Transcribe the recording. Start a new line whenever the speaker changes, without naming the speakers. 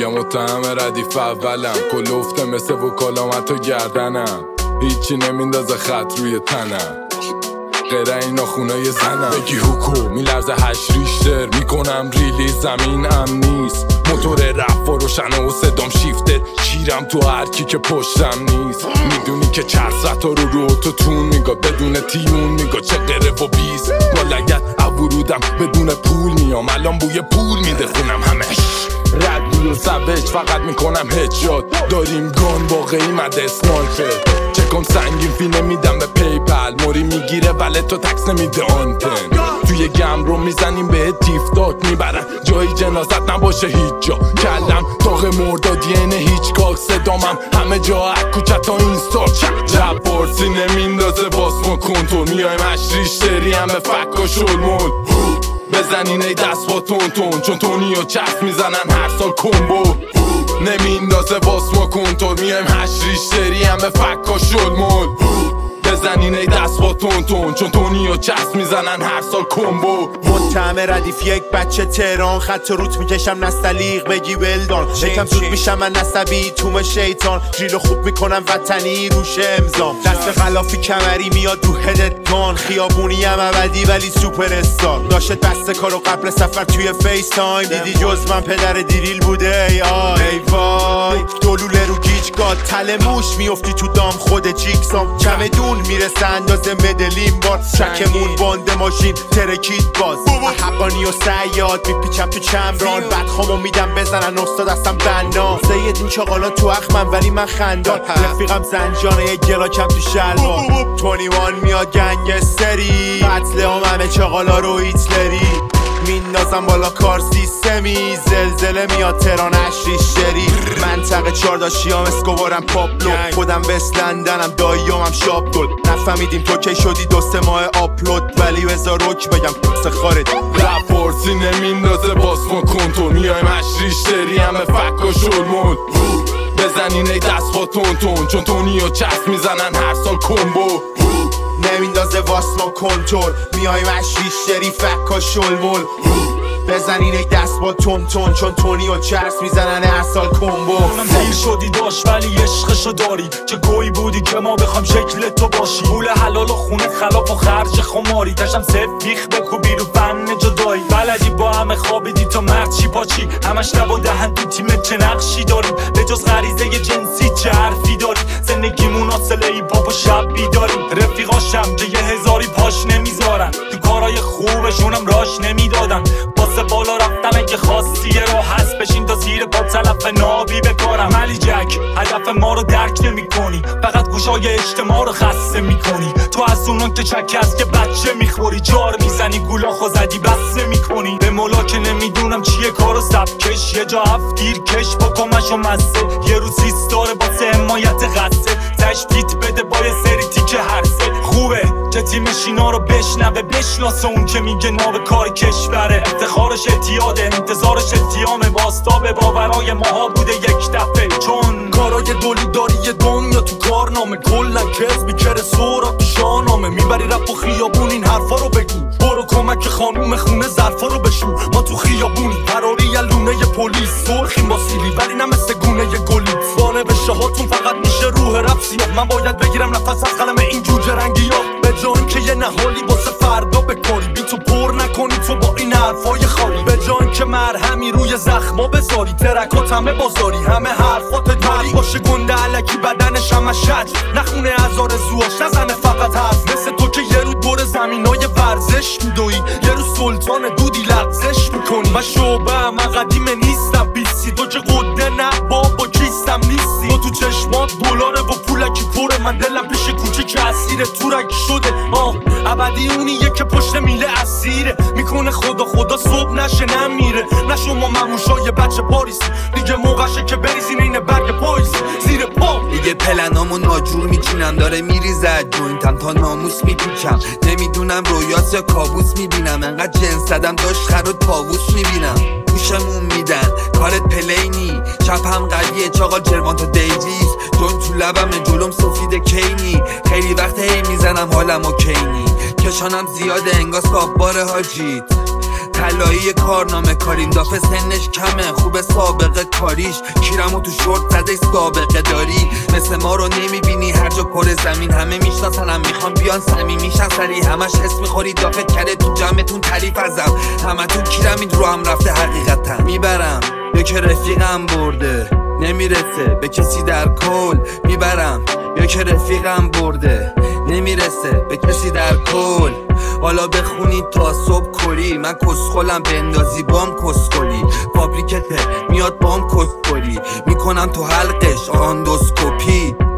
متهم ردیف اولم، کل افته مثل وکالامت و گردنم، هیچی نمیندازه خط روی تنم غیر اینا خونای زنم. بگی حکو میلرزه 8 ریشتر میکنم ریلیز، زمینم نیست موتور رفت و روشنه و صدام شیفته، شیرم تو هرکی که پشتم نیست. میدونی که چرسرت رو اتوتون میگا، بدون تیمون میگا چه قره و بیز. با لگت ورودم بدون پول میام، الان بوی پول میده خونم همش ردی و سوج، فقط میکنم هدشات. داریم گان واقعی مده اسنایپر، چکم سنگین فی نمیدم به پیپل، موری میگیره ولی تو تکس نمیده آنتن. توی گم رو میزنیم به تیف تاک، میبرن جایی جنازت نباشه هیچ جا. کلم تاق مردادی اینه هیچ کاک، صدامم همه جا کوچه تا اینستا. جب پارسی نمیندازه باس ما کنترل، میایم اشریشتری همه فک و شلمون. بزنین ای دست با تون چون تونی و چسب میزنن هر سال کمبو. نمیندازه باس ما کنترل، میایم اشریشتری همه فک و شلمون. بزنین ای دست با تون چون تونی و چسب میزنن هر سال کمبو.
متهم ردیف یک بچه تهران، خط روت میکشم نستلیق بگی ولدان. یکم زود میشم من نسبی توم شیطان، جیلو خوب میکنم وطنی روش امضام. دست خلافی کمری میاد رو هدت گان، خیابونی هم ابدی ولی سوپر استار. داشت بسته کارو قبل سفر توی فیس تایم، دیدی جز من پدر دیریل بوده ای وای. دلوله رو گیج گاد تل موش میفتی تو دام خود جیکسام. چمدون میرسه اندازه مدلین بار، چکمون باند ماشین ترکید باز. حقانی و سیاد میپیچم تو چمران، بدخامو میدم بزنن استاد هستم بنا. سید این چاقالا تو اخمم ولی من خندان، رفیقم زنجانه یک گلاکم تو شلوار. 21 میاد گنگستری، قتل هم همه چاقالا رو هیتلری. میندازم بالا کار سیستمی، زلزله میاد تهران اشریشتری. منطقه 4 داشیام اسکوبارم پاپلو، خودم وست لندنم داییامم شاب گل. نفهمیدیم تو کی شدی 2 ماه آپلود، ولی بذار روک بگم پس خارج.
رپورسی نمیندازه باس ما کنترل، میایم اشریشتری همه فک و شلمون. بزنین ای دست با تون چون تونی و چسب میزنن هر سال کمبو.
نمیندازه واسما کنترل، میایم اشریشتری فک و شلمون. بزنین ای دست با تون چون تونی و چرس میزنن هر سال کمبو.
دیر شدی داشت ولی عشقشو داری، چه گویی بودی که ما بخوام شکل تو باشی. پول حلال و خونه خلاف و خرج خماری، تشم سفیخ بکوبی رو فن جدایی. بلدی با همه خوابیدی تا مرد چی پاچی، همش لب و دهن تو تیمت چه نقشی داریم. به جز غریزه جنسی چه حرفی داری، زندگیمون حاصله ای پاپ و شب بیداریم. رفیقاشم که 1000 پاش نمیذارن، تو کارای خوبشونم راش نمیدادن. واسه بالا رفتن اگه خواستی یه راه هست، بشین تا زیر پا تلف نابی بکارم. علی جک هدف ما رو درک نمی کنی، فقط گوشای اجتماع رو خسته میکنی. تو از اونان که چک از که بچه میخوری، جار میزنی گولاخو زدی بس نمیکنی. به مولا که نمیدونم چیه کارو سبکش، یه جا هفتگیر کش با کمش و مسته. یه رو سیستاره باسه حمایت غصه، تشبیت بده با یه سری تیکه هرسه. خوبه که تیمش اینا رو بشنوه، بشناسه اون که میگه ناب کار کشوره. افتخارش اتیاده، انتظارش اتیامه، واسطا به باورای ماها بوده یک دفعه. چون کارای دولی داری یه دنیا تو کارنامه، کلن کذب میکره سورا تو شاهنامه. میبری رپ و خیابون این حرفا رو بگو، برو کمک خانوم خونه ظرفا رو بشو. ما تو خیابونی قراری یه لونه ی پلیس، سرخیم با سیلی ولی نه مثل گونه ی گلی. وانه بشه هاتون فقط میشه روح رپ سیاه، من باید بگیرم نفس از قلم این جوجه رنگی ها. به جان که یه نهالی واسه فردا بکاری، بی تو پر نکنی تو با این حرفای خالی. به جان که مرهمی روی زخما بذاری، ترکات همه بازاری، همه حرفات داری. باشه گنده علکی بدنش همه شج، نخونه از آرزوهاش نزنه فقط حرف. مثل تو که یه رو دور زمینای ورزش میدوی، یه رو سلطان دودی لغزش میکنی. من شعبه من قدیمه نیستم، بیستی تو که قده نه بابا کیستم نیستی. تو تو چشمات دلاره و پولکی پره، من دلم پیش کوچه که اسیر تورکی شده. ابدی اونیه که پشت میله اسیره، میکنه خدا صبح نشه نمیره. نه شما مموشای بچه پاریسی، دیگه موقعشه که بریزین این برگ پاییز زیر پا.
دیگه پلنامو ناجور میچینم، داره میریزد جوینتم تا ناموس میپیچم. نمیدونم رویاس یا کابوس میبینم، انقدر جنس زدم داشت خر و طاووس میبینم. گوشمون میدن کارت پلینی، چپم قویه چاقال جروان تو دیویز. جون تو لبم جلوم سفید کینی، خیلی وقت هی میزنم حالم و کینی. کشانم زیاده انگاز کاببار حاجیت، طلایی کارنامه کاریم دافه سنش کمه خوب سابقه کاریش کیرمو تو شورت زده سابقه داری مثل ما رو نمیبینی هر جا پر زمین همه میشناسنم میخوام بیان صمیمیشن سری همش حس میخوری دافه کرده تو جمعتون تعریف ازم همتون کیرمید رو هم رفته حقیقتا میبرم یا که رفیقم برده نمیرسه به کسی در کل میبرم یا که رفیقم برده نمیرسه به کسی در کل حالا بخونید تا صبح کلی من کسخلم بندازی بام کسخلی فابریکته میاد بام کسخلی میکنم تو حلقش آندوسکوپی